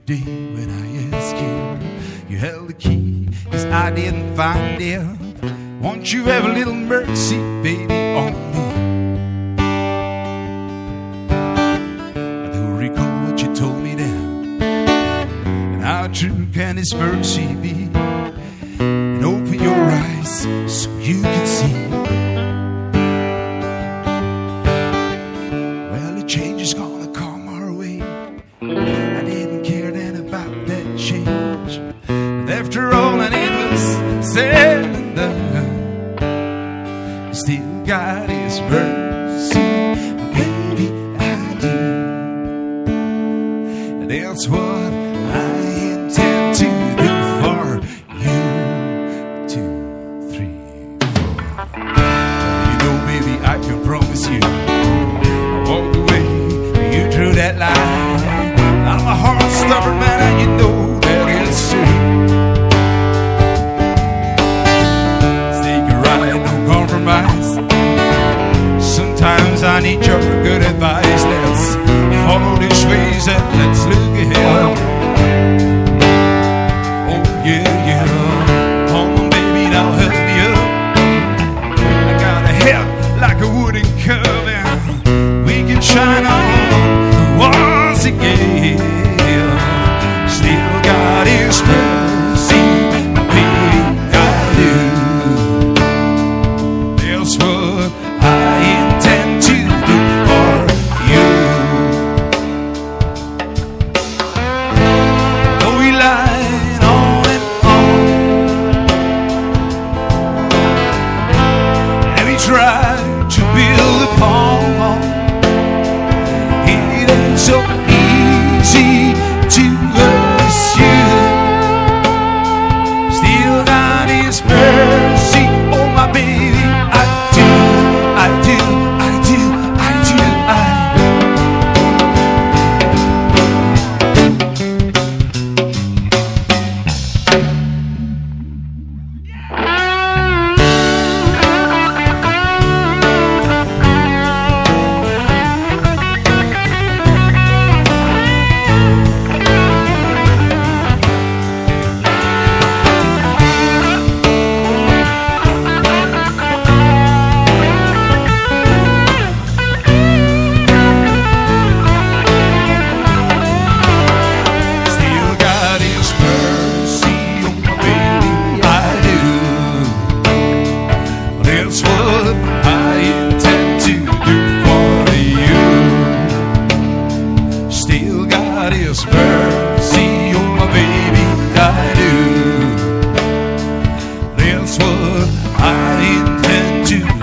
day when I asked you, you held the key, 'cause I didn't find it. Won't you have a little mercy, baby, on me? I do recall what you told me then, and how true can His mercy be? And open your eyes so you can see. Well, the change is gonna come our way. I didn't care then about that change, but after all, and it was said and done, still got His mercy, baby, I do. And that's what I intend to do for you. 2, 3, 4. You know, baby, I can promise you, I walked away, you drew that line. I'm a hard, stubborn man, and you know that it's true. Take a ride, no compromise. Sometimes I need your good advice. Let's follow these ways and let's look ahead. Oh yeah, yeah. Come on, baby, now help me up. I got a head like a wooden curve, and we can shine on once again. Still got His mercy, baby, I do. That's what I intend to do for you. Though we lied on and on, and we tried to build upon, it ain't so easy to pursue. Still got His mercy, oh my baby, I do, I do, I do, I do, I. Still got His mercy, oh my baby, I do. That's what I intend to do for you. Still got His mercy, oh my baby, I do. That's what I intend to do.